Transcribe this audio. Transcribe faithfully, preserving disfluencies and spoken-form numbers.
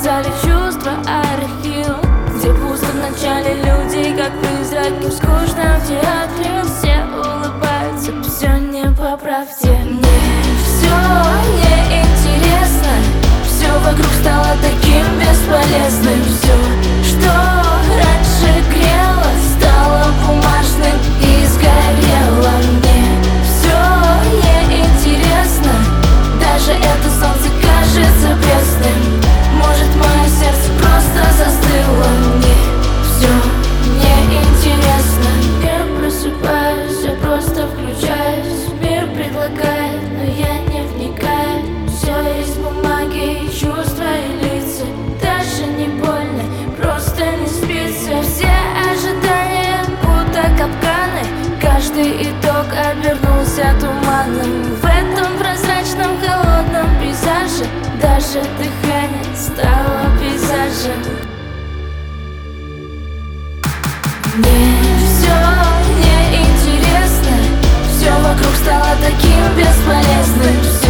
зале чувства архив, где пусто в начале люди, как призраки в скучном театре. Все улыбаются, все не по правде. Мне все неинтересно, все вокруг стало таким бесполезным. Все, что раньше грело, стало бумажным и сгорело. Мне все неинтересно, даже это солнце кажется пресным. Может, мое сердце просто застыло. Мне все неинтересно. Я просыпаюсь, я просто включаюсь. Мир предлагает, но я не вникаю. Все из бумаги и чувства и лица. Даже не больно, просто не спится. Все ожидания будто капканы. Каждый итог обернулся туманом. В этом прозрачном холодном пейзаже даже дыхание стало пейзажем. Мне все неинтересно, все вокруг стало таким бесполезным.